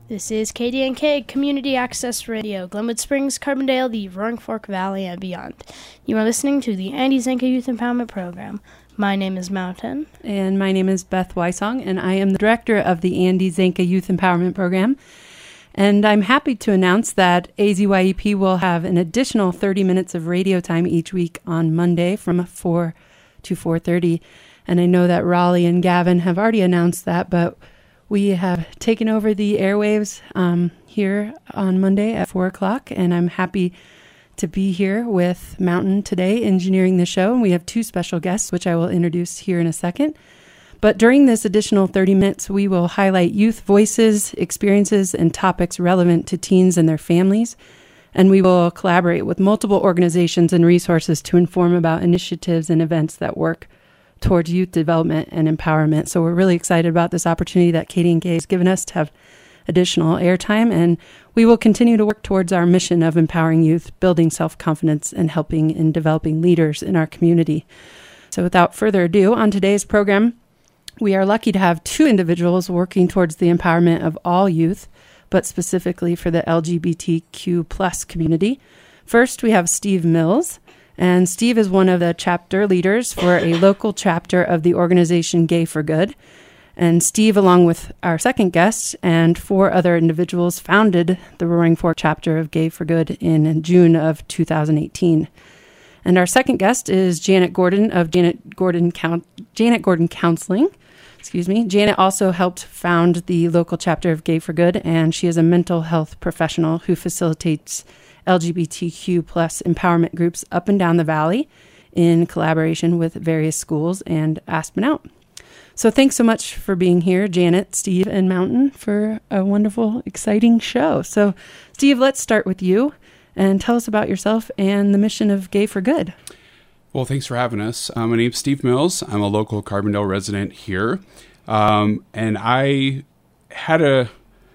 This is KDNK Community Access Radio, Glenwood Springs, Carbondale, the Roaring Fork Valley, and beyond. You are listening to the Andy Zanka Youth Empowerment Program. My name is Mountain. And my name is Beth Weissong, and I am the director of the Andy Zanka Youth Empowerment Program. And I'm happy to announce that AZYEP will have an additional 30 minutes of radio time each week on Monday from 4 to 4:30. And I know that Raleigh and Gavin have already announced that, but we have taken over the airwaves here on Monday at 4 o'clock, and I'm happy to be here with Mountain today, engineering the show. And we have two special guests, which I will introduce here in a second. But during this additional 30 minutes, we will highlight youth voices, experiences, and topics relevant to teens and their families. And we will collaborate with multiple organizations and resources to inform about initiatives and events that work towards youth development and empowerment. So we're really excited about this opportunity that KDNK has given us to have additional airtime, and we will continue to work towards our mission of empowering youth, building self-confidence, and helping and developing leaders in our community. So without further ado, on today's program, we are lucky to have two individuals working towards the empowerment of all youth, but specifically for the LGBTQ plus community. First, we have Steve Mills. And Steve is one of the chapter leaders for a local chapter of the organization Gay for Good. And Steve, along with our second guest and 4 other individuals, founded the Roaring Fork chapter of Gay for Good in June of 2018. And our second guest is Janet Gordon of Janet Gordon Counseling. Janet also helped found the local chapter of Gay for Good, and she is a mental health professional who facilitates LGBTQ plus empowerment groups up and down the valley in collaboration with various schools and Aspen Out. So thanks so much for being here, Janet, Steve, and Mountain, for a wonderful, exciting show. So Steve, let's start with you and tell us about yourself and the mission of Gay for Good. Well, thanks for having us. My name's Steve Mills. I'm a local Carbondale resident here. And I had a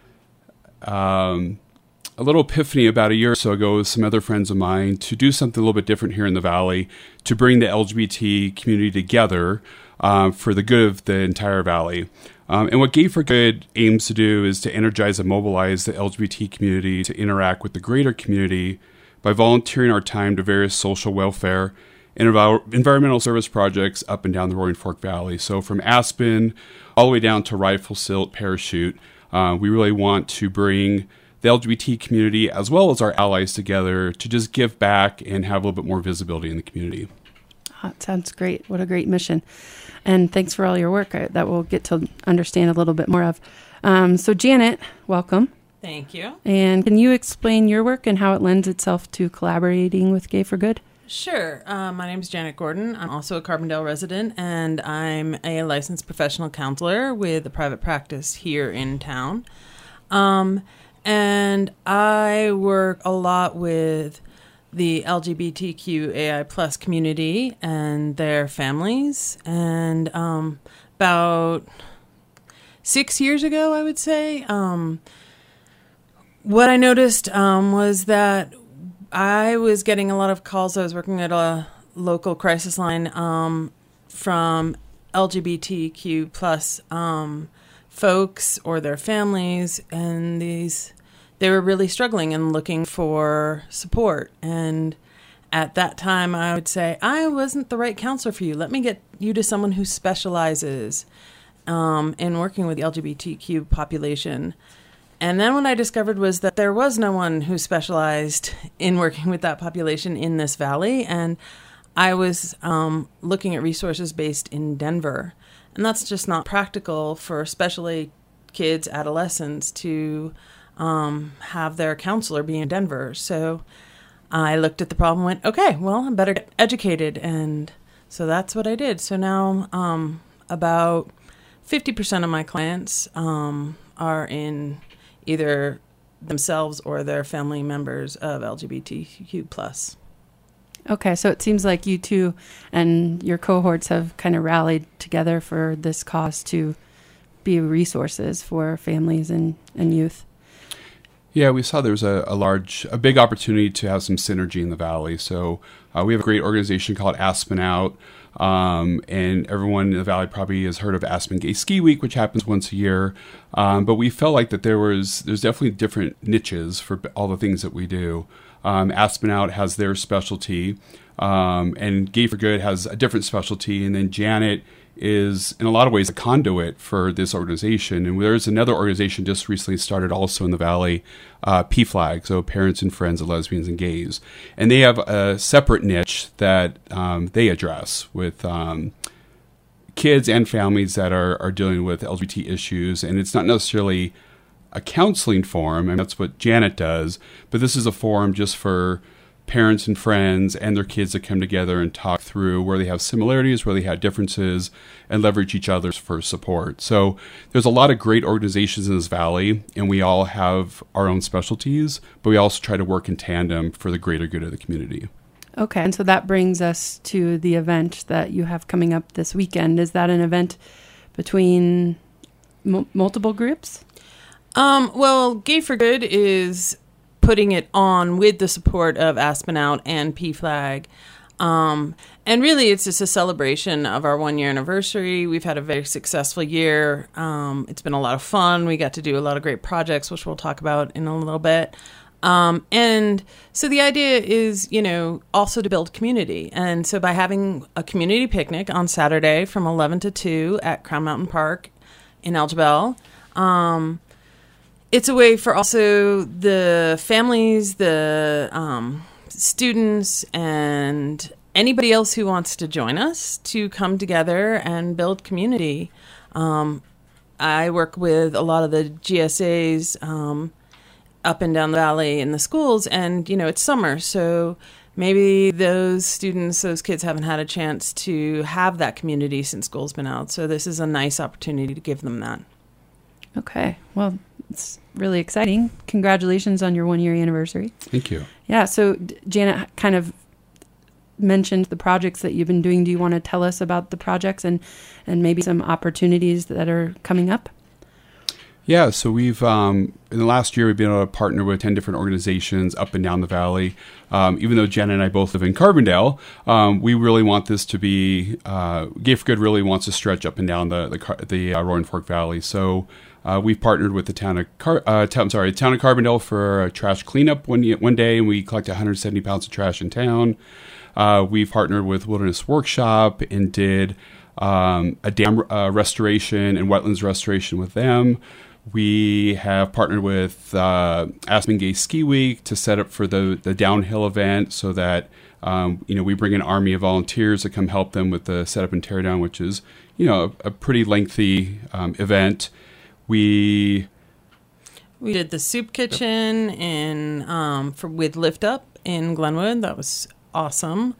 little epiphany about a year or so ago with some other friends of mine to do something a little bit different here in the Valley, to bring the LGBT community together for the good of the entire Valley. And what Gay for Good aims to do is to energize and mobilize the LGBT community to interact with the greater community by volunteering our time to various social welfare and environmental service projects up and down the Roaring Fork Valley. So from Aspen all the way down to Rifle, Silt, Parachute, we really want to bring the LGBT community as well as our allies together to just give back and have a little bit more visibility in the community. That sounds great. What a great mission. And thanks for all your work that we'll get to understand a little bit more of. So Janet, welcome. Thank you. And can you explain your work and how it lends itself to collaborating with Gay for Good? Sure. My name is Janet Gordon. I'm also a Carbondale resident, and I'm a licensed professional counselor with a private practice here in town. And I work a lot with the LGBTQAI plus community and their families. And about 6 years ago, I would say, what I noticed was that I was getting a lot of calls. I was working at a local crisis line from LGBTQ plus folks or their families, and they were really struggling and looking for support. And at that time, I would say, I wasn't the right counselor for you. Let me get you to someone who specializes in working with the LGBTQ population. And then what I discovered was that there was no one who specialized in working with that population in this valley. And I was looking at resources based in Denver. And that's just not practical for especially kids, adolescents, to have their counselor be in Denver. So I looked at the problem and went, okay, well, I better get educated. And so that's what I did. So now about 50% of my clients are in either themselves or their family members of LGBTQ+. Okay, so it seems like you two and your cohorts have kind of rallied together for this cause to be resources for families and youth. Yeah, we saw there was a big opportunity to have some synergy in the Valley. So we have a great organization called Aspen Out. And everyone in the Valley probably has heard of Aspen Gay Ski Week, which happens once a year. But we felt like that there's definitely different niches for all the things that we do. Aspen Out has their specialty, and Gay for Good has a different specialty. And then Janet is in a lot of ways a conduit for this organization. And there's another organization just recently started also in the Valley, PFLAG, so Parents and Friends of Lesbians and Gays. And they have a separate niche that they address with kids and families that are dealing with LGBT issues. And it's not necessarily a counseling forum, and that's what Janet does, but this is a forum just for parents and friends and their kids to come together and talk through where they have similarities, where they have differences, and leverage each other for support. So there's a lot of great organizations in this Valley, and we all have our own specialties, but we also try to work in tandem for the greater good of the community. Okay, and so that brings us to the event that you have coming up this weekend. Is that an event between multiple groups? Well, Gay for Good is putting it on with the support of Aspen Out and PFLAG. And really, it's just a celebration of our 1-year anniversary. We've had a very successful year. It's been a lot of fun. We got to do a lot of great projects, which we'll talk about in a little bit. And so the idea is, also to build community. And so by having a community picnic on Saturday from 11 to 2 at Crown Mountain Park in Algebel, it's a way for also the families, the students, and anybody else who wants to join us to come together and build community. I work with a lot of the GSAs up and down the Valley in the schools, and, it's summer, so maybe those students, those kids haven't had a chance to have that community since school's been out. So this is a nice opportunity to give them that. Okay. Well, it's really exciting. Congratulations on your 1-year anniversary. Thank you. Yeah. So Janet kind of mentioned the projects that you've been doing. Do you want to tell us about the projects and maybe some opportunities that are coming up? Yeah, so we've, in the last year, we've been able to partner with 10 different organizations up and down the Valley. Even though Jen and I both live in Carbondale, we really want this to be, Gay for Good really wants to stretch up and down the Roaring Fork Valley. So we've partnered with the town of Carbondale for a trash cleanup one day, and we collected 170 pounds of trash in town. We've partnered with Wilderness Workshop and did a dam restoration and wetlands restoration with them. We have partnered with Aspen Gay Ski Week to set up for the downhill event so that, we bring an army of volunteers to come help them with the setup and tear down, which is, a pretty lengthy event. We did the soup kitchen with Lift Up in Glenwood. That was awesome.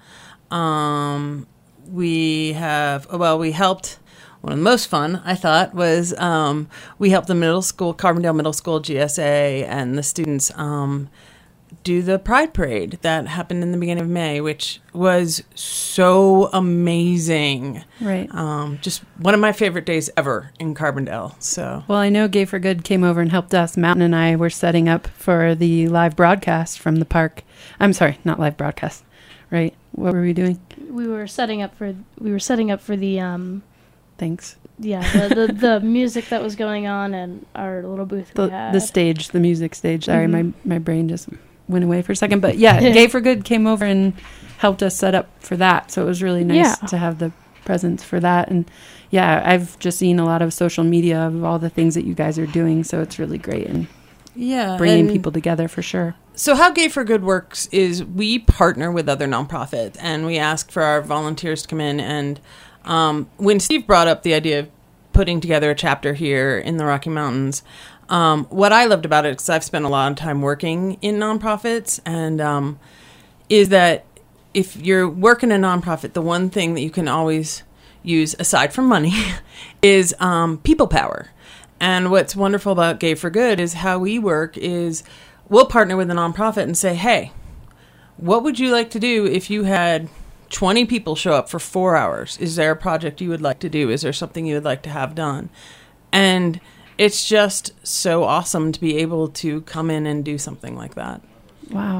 We helped. One of the most fun, I thought, was we helped the Carbondale Middle School GSA and the students do the Pride Parade that happened in the beginning of May, which was so amazing. Right. Just one of my favorite days ever in Carbondale. So. Well, I know Gay for Good came over and helped us. Mountain and I were setting up for the live broadcast from the park. I'm sorry, not live broadcast. Right. What were we doing? We were setting up for the Thanks. Yeah, the music that was going on and our little booth we had. The music stage. Sorry, Mm-hmm. my brain just went away for a second. But yeah, Gay for Good came over and helped us set up for that. So it was really nice to have the presence for that. And yeah, I've just seen a lot of social media of all the things that you guys are doing. So it's really great and bringing people together for sure. So how Gay for Good works is we partner with other nonprofits and we ask for our volunteers to come in. And when Steve brought up the idea of putting together a chapter here in the Rocky Mountains, what I loved about it, because I've spent a lot of time working in nonprofits, and is that if you're working in a nonprofit, the one thing that you can always use, aside from money, is people power. And what's wonderful about Gay for Good is how we work is we'll partner with a nonprofit and say, hey, what would you like to do if you had 20 people show up for 4 hours? Is there a project you would like to do? Is there something you would like to have done? And it's just so awesome to be able to come in and do something like that. Wow.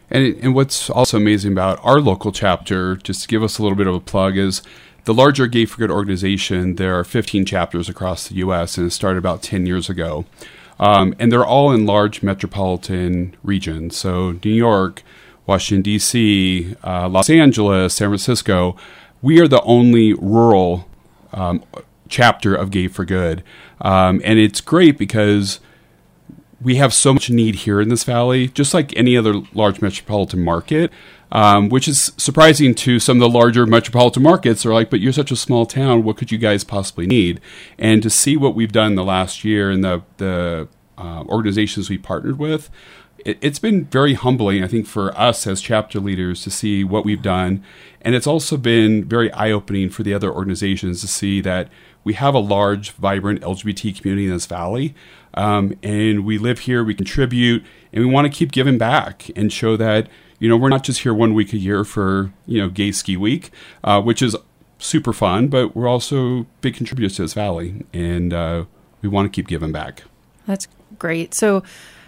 And what's also amazing about our local chapter, just to give us a little bit of a plug, is the larger Gay for Good organization. There are 15 chapters across the U.S., and it started about 10 years ago. And they're all in large metropolitan regions. So New York, Washington, D.C., Los Angeles, San Francisco. We are the only rural chapter of Gay for Good. And it's great because we have so much need here in this valley, just like any other large metropolitan market, which is surprising to some of the larger metropolitan markets. They're like, but you're such a small town. What could you guys possibly need? And to see what we've done the last year and the organizations we partnered with, it's been very humbling, I think, for us as chapter leaders to see what we've done. And it's also been very eye-opening for the other organizations to see that we have a large, vibrant LGBT community in this valley. And we live here, we contribute, and we want to keep giving back and show that, we're not just here 1 week a year for, Gay Ski Week, which is super fun, but we're also big contributors to this valley. And we want to keep giving back. That's great. So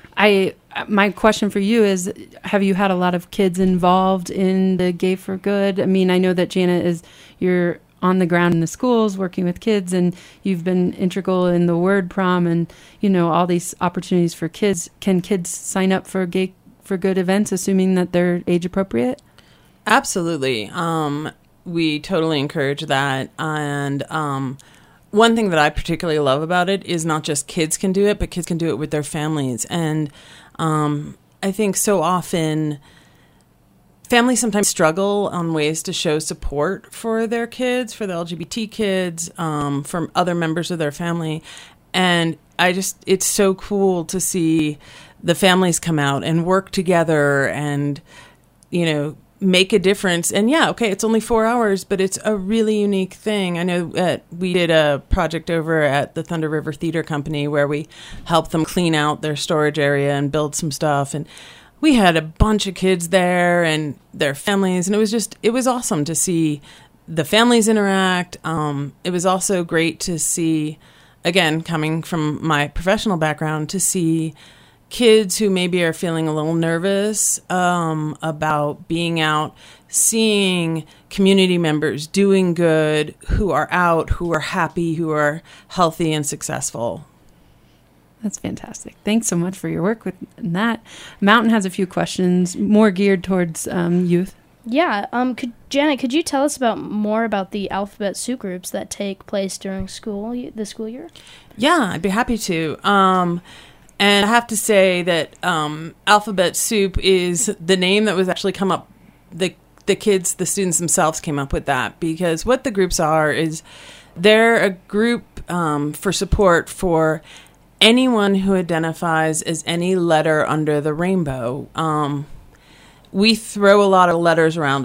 my question for you is, have you had a lot of kids involved in the Gay for Good? I mean, I know that Janet you're on the ground in the schools working with kids, and you've been integral in the Word Prom and, all these opportunities for kids. Can kids sign up for Gay for Good events, assuming that they're age appropriate? Absolutely. We totally encourage that. And one thing that I particularly love about it is not just kids can do it, but kids can do it with their families. And I think so often families sometimes struggle on ways to show support for their kids, for the LGBT kids, from other members of their family. And it's so cool to see the families come out and work together and, make a difference. And it's only 4 hours, but it's a really unique thing. I know we did a project over at the Thunder River Theater Company where we helped them clean out their storage area and build some stuff. And we had a bunch of kids there and their families, and it was awesome to see the families interact. It was also great to see, again, coming from my professional background, to see kids who maybe are feeling a little nervous about being out, seeing community members doing good, who are out, who are happy, who are healthy and successful. That's fantastic. Thanks so much for your work with that. Mountain has a few questions more geared towards youth. Yeah. Janet, could you tell us more about the alphabet soup groups that take place during the school year? Yeah, I'd be happy to. And I have to say that Alphabet Soup is the name that was actually come up. The students themselves came up with that, because what the groups are is they're a group for support for anyone who identifies as any letter under the rainbow. We throw a lot of letters around,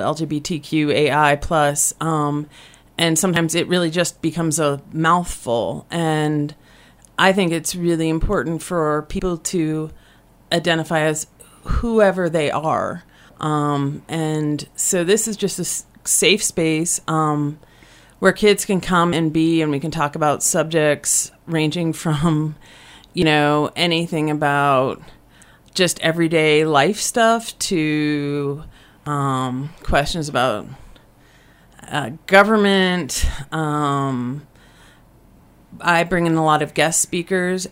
LGBTQAI+, and sometimes it really just becomes a mouthful. And I think it's really important for people to identify as whoever they are. And so this is just a safe space where kids can come and be, and we can talk about subjects ranging from, anything about just everyday life stuff to questions about government. I bring in a lot of guest speakers.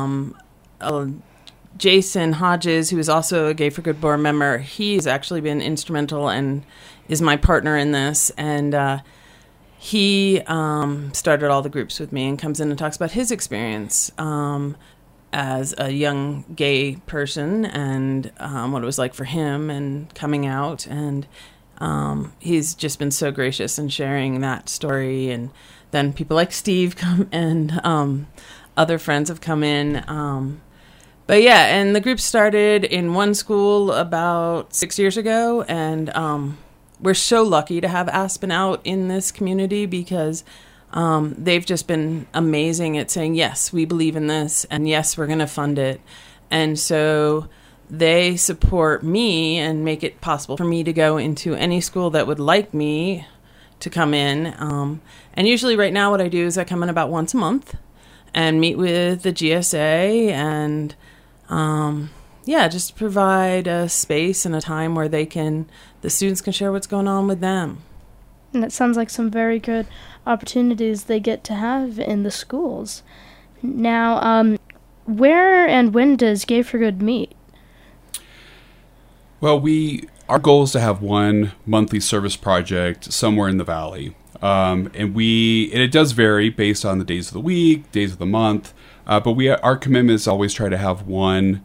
Jason Hodges, who is also a Gay for Good board member, he's actually been instrumental and is my partner in this. And he started all the groups with me and comes in and talks about his experience as a young gay person and what it was like for him and coming out. And he's just been so gracious in sharing that story. And then people like Steve come and other friends have come in. But yeah, and the group started in one school about 6 years ago. And we're so lucky to have Aspen out in this community because they've just been amazing at saying, yes, we believe in this. And yes, we're going to fund it. And so they support me and make it possible for me to go into any school that would like me to come in. And usually right now what I do is I come in about once a month and meet with the GSA and just provide a space and a time where the students can share what's going on with them. And it sounds like some very good opportunities they get to have in the schools. Now, where and when does Gay for Good meet? Well, our goal is to have one monthly service project somewhere in the Valley. And it does vary based on the days of the week, days of the month, but our commitment is always try to have one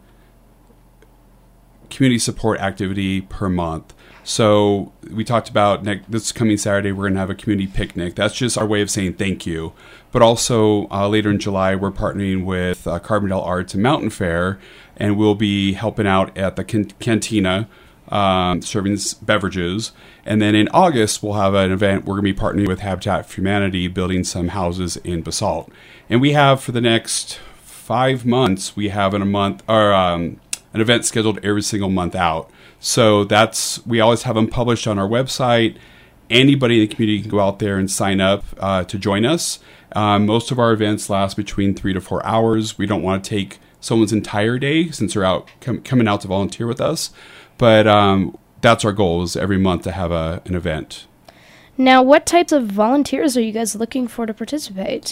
community support activity per month. So we talked about this coming Saturday, we're going to have a community picnic. That's just our way of saying thank you. But also later in July, we're partnering with Carbondale Arts and Mountain Fair, and we'll be helping out at the cantina, serving beverages. And then in August, we'll have an event. We're going to be partnering with Habitat for Humanity, building some houses in Basalt. And we have, for the next 5 months, we have an event scheduled every single month out. So we always have them published on our website. Anybody in the community can go out there and sign up to join us. Most of our events last between 3 to 4 hours. We don't want to take someone's entire day since they're coming out to volunteer with us. But that's our goal, is every month to have an event. Now, what types of volunteers are you guys looking for to participate?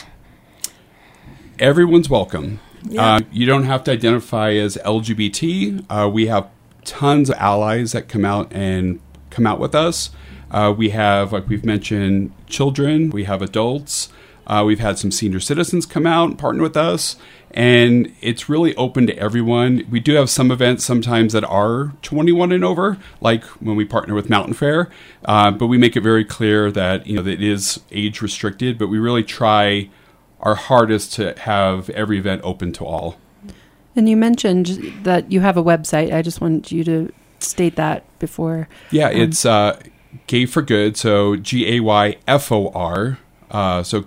Everyone's welcome. Yeah. You don't have to identify as LGBT. We have tons of allies that come out with us. We have, like we've mentioned, children. We have adults. We've had some senior citizens come out and partner with us. And it's really open to everyone. We do have some events sometimes that are 21 and over, like when we partner with Mountain Fair. But we make it very clear that, that it is age restricted. But we really try our hardest to have every event open to all. And you mentioned that you have a website. I just wanted you to state that before. Yeah, it's Gay for Good, so GAYFOR. So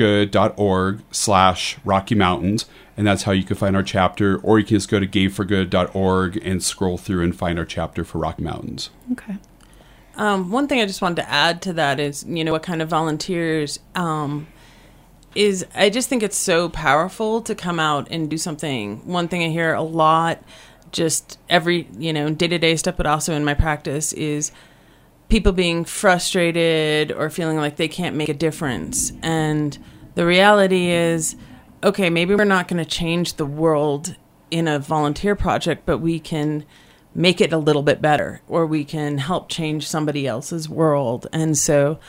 gayforgood.org/Rocky Mountains, and that's how you can find our chapter. Or you can just go to gayforgood.org and scroll through and find our chapter for Rocky Mountains. Okay. One thing I just wanted to add to that is, what kind of volunteers is I just think it's so powerful to come out and do something. One thing I hear a lot, just every, day-to-day stuff, but also in my practice, is people being frustrated or feeling like they can't make a difference. And the reality is, okay, maybe we're not going to change the world in a volunteer project, but we can make it a little bit better, or we can help change somebody else's world. And so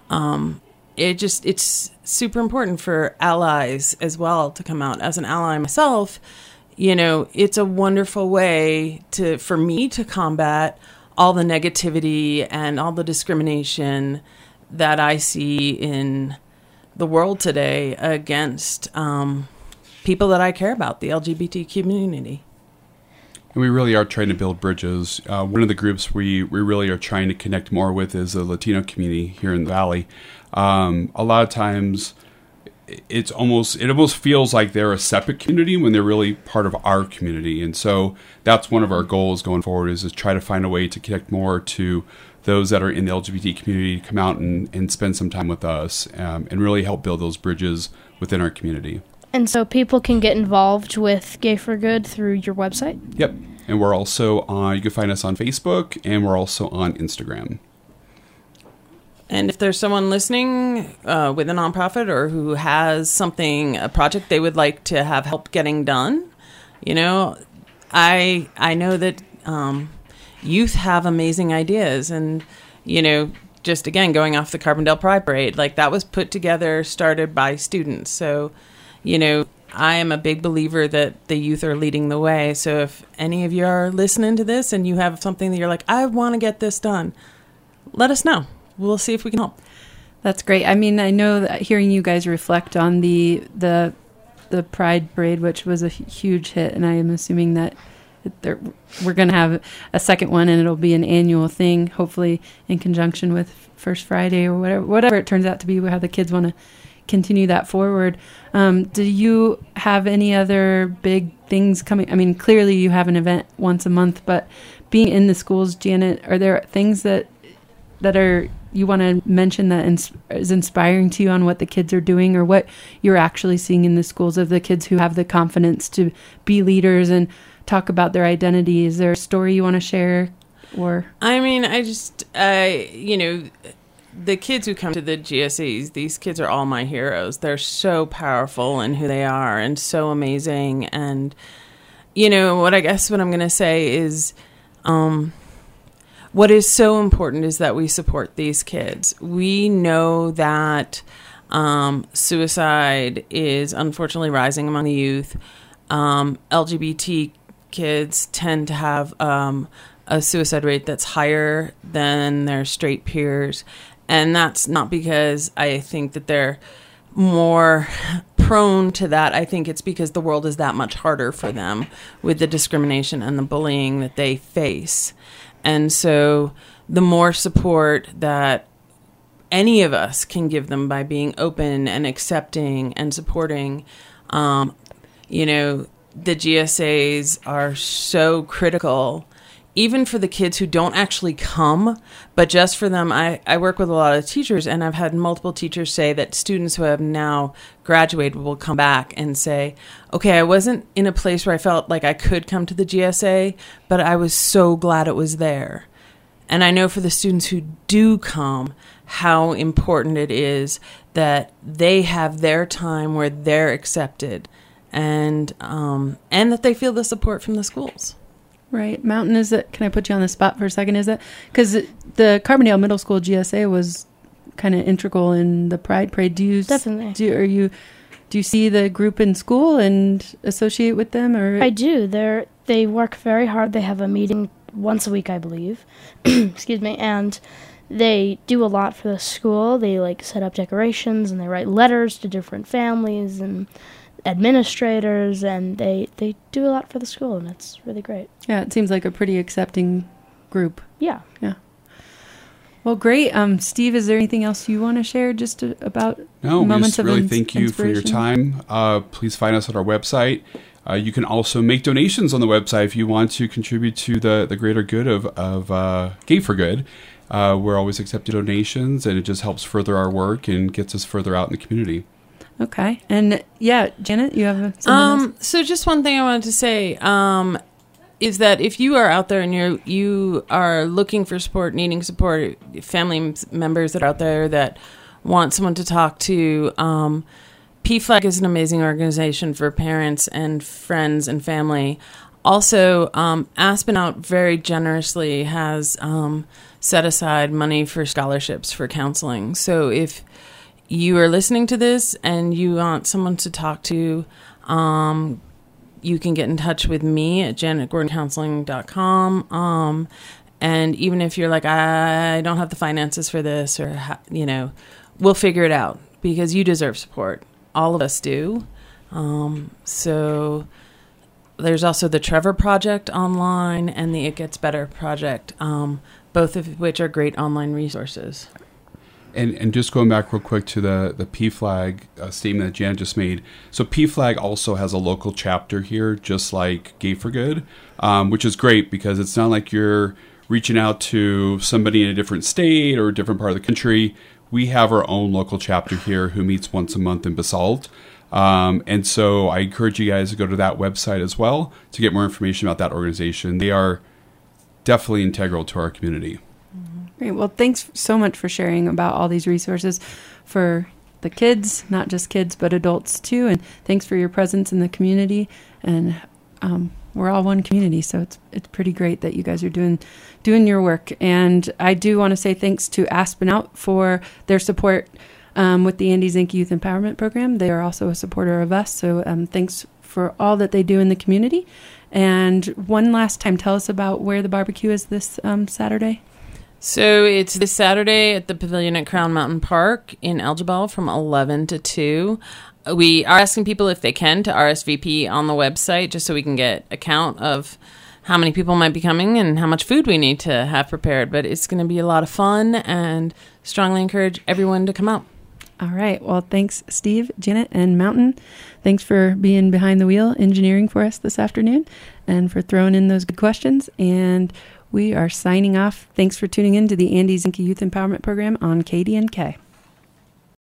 it's super important for allies as well to come out. As an ally myself, it's a wonderful way for me to combat all the negativity and all the discrimination that I see in the world today against people that I care about, the LGBT community. And we really are trying to build bridges. One of the groups we really are trying to connect more with is the Latino community here in the Valley. A lot of times it almost feels like they're a separate community when they're really part of our community. And so that's one of our goals going forward, is to try to find a way to connect more to those that are in the LGBT community, to come out and spend some time with us, and really help build those bridges within our community. And so people can get involved with Gay for Good through your website? Yep. And we're also you can find us on Facebook, and we're also on Instagram. And if there's someone listening with a nonprofit or who has a project they would like to have help getting done, I know that youth have amazing ideas. And, just again, going off the Carbondale Pride Parade, like that was put together, started by students. So, I am a big believer that the youth are leading the way. So if any of you are listening to this and you have something that you're like, I want to get this done, let us know. We'll see if we can help. That's great. I mean, I know that hearing you guys reflect on the Pride Parade, which was a huge hit, and I am assuming that we're going to have a second one, and it'll be an annual thing, hopefully in conjunction with First Friday or whatever it turns out to be, how the kids want to continue that forward. Do you have any other big things coming? I mean, clearly you have an event once a month, but being in the schools, Janet, are there things that are you want to mention that is inspiring to you on what the kids are doing or what you're actually seeing in the schools of the kids who have the confidence to be leaders and talk about their identity? Is there a story you want to share? Or I mean, the kids who come to the GSAs, these kids are all my heroes. They're so powerful in who they are and so amazing. And, what I'm going to say is, what is so important is that we support these kids. We know that suicide is unfortunately rising among the youth. LGBT kids tend to have a suicide rate that's higher than their straight peers. And that's not because I think that they're more prone to that. I think it's because the world is that much harder for them with the discrimination and the bullying that they face. And so the more support that any of us can give them by being open and accepting and supporting, the GSAs are so critical, even for the kids who don't actually come, but just for them. I work with a lot of teachers, and I've had multiple teachers say that students who have now graduated will come back and say, okay, I wasn't in a place where I felt like I could come to the GSA, but I was so glad it was there. And I know for the students who do come, how important it is that they have their time where they're accepted and that they feel the support from the schools. Right. Mountain, can I put you on the spot for a second? Is that because the Carbondale Middle School GSA was kind of integral in the Pride Parade? Definitely. Do you see the group in school and associate with them? Or I do. They work very hard. They have a meeting once a week, I believe. Excuse me. And they do a lot for the school. They set up decorations and they write letters to different families and administrators, and they do a lot for the school, and it's really great. Yeah, it seems like a pretty accepting group. Yeah. Well, great. Steve, is there anything else you want to share just about moments of really thank you for your time. Please find us at our website. You can also make donations on the website if you want to contribute to the greater good of Gay for Good. We're always accepting donations, and it just helps further our work and gets us further out in the community. Okay. And Janet, you have something else? So just one thing I wanted to say is that if you are out there and you are looking for support, needing support, family members that are out there that want someone to talk to, PFLAG is an amazing organization for parents and friends and family. Also, Aspen Out very generously has set aside money for scholarships for counseling. So if you are listening to this and you want someone to talk to, you can get in touch with me at janetgordoncounseling.com. And even if you're like, I don't have the finances for this, or, we'll figure it out because you deserve support. All of us do. So there's also the Trevor Project online and the It Gets Better Project, both of which are great online resources. And just going back real quick to the PFLAG statement that Jan just made. So PFLAG also has a local chapter here, just like Gay for Good, which is great because it's not like you're reaching out to somebody in a different state or a different part of the country. We have our own local chapter here who meets once a month in Basalt. And so I encourage you guys to go to that website as well to get more information about that organization. They are definitely integral to our community. Great. Well, thanks so much for sharing about all these resources for the kids, not just kids, but adults too. And thanks for your presence in the community. And we're all one community, so it's pretty great that you guys are doing your work. And I do want to say thanks to Aspen Out for their support with the Andy Zanke Youth Empowerment Program. They are also a supporter of us, so thanks for all that they do in the community. And one last time, tell us about where the barbecue is this Saturday. So it's this Saturday at the Pavilion at Crown Mountain Park in Elgibal from 11 to 2. We are asking people if they can to RSVP on the website just so we can get a count of how many people might be coming and how much food we need to have prepared. But it's going to be a lot of fun and strongly encourage everyone to come out. All right. Well, thanks, Steve, Janet, and Mountain. Thanks for being behind the wheel engineering for us this afternoon and for throwing in those good questions. And We are signing off. Thanks for tuning in to the Andy Zinke Youth Empowerment Program on KDNK.